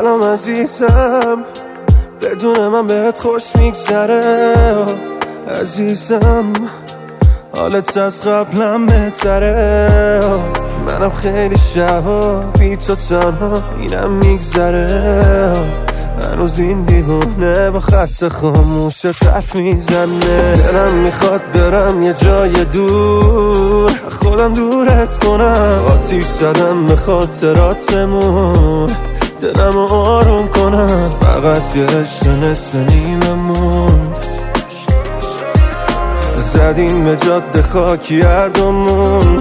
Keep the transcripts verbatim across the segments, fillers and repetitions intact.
سلام عزیزم، بدون من بهت خوش میگذره عزیزم، حالت از قبلم بهتره. منم خیلی شبا بی تو تنها اینم میگذره، هنوز این دیوونه با خط خاموش طرف میزنه. دلم میخواد برم یه جای دور، خودم دورت کنم، آتیش زدم به خاطراتمون، دلم آروم کنم، فقط یه عشق نصف نیمه موند. زدیم به جاده خاکی هر دومون،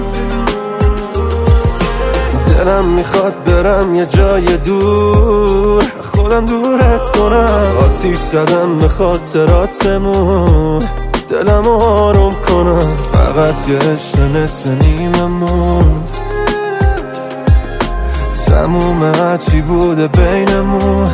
دلم میخواد برم یه جای دور، خودم دورت کنم، آتیش زدم به خاطراتمون، دلم آروم کنم، فقط یه عشق نصف نیمه موند. تموم هرچی بوده بینمون،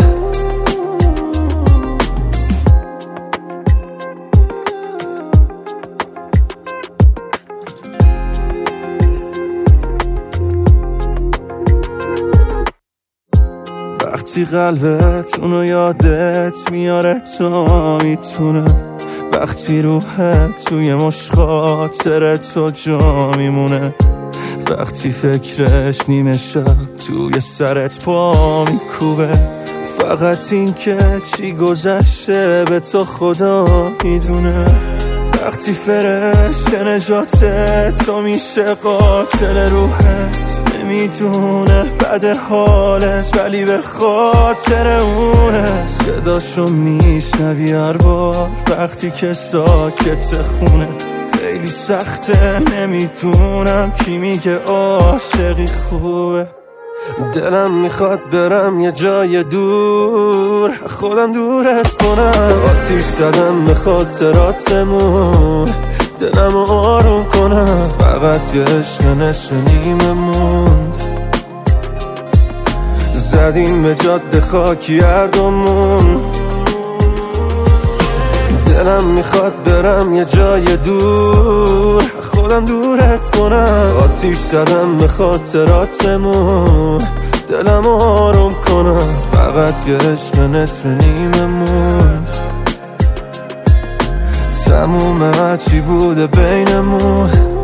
وقتی قلبت اونو یادت میاره تا میتونه، وقتی روحت توی مش خاطرت تو جا میمونه، وقتی فکرش نیمه شب توی سرت پا میکوبه، فقط این که چی گذشته به تو خدا میدونه. وقتی فرشته نجاتت تو میشه قاتل روحت، نمیدونه بد حالت ولی به خاطر اونه. صداشو میشنوی هر بار وقتی که ساکت خونه، خیلی سخته نمیدونم کی میگه عاشقی خوبه. دلم میخواد برم یه جای دور، خودم دورت کنم، آتیش زدم به خاطراتمون، دلم آروم کنم، فقط یه عشق نصف نیمه موند. زدیم به جاده خاکی هر دومون، دلم میخواد برم یه جای دور، خودم دورت کنم، آتیش زدم به خاطراتمون، دلم آروم کنم، فقط یه عشق نصف نیمه موند. تموم هرچی بوده بینمون.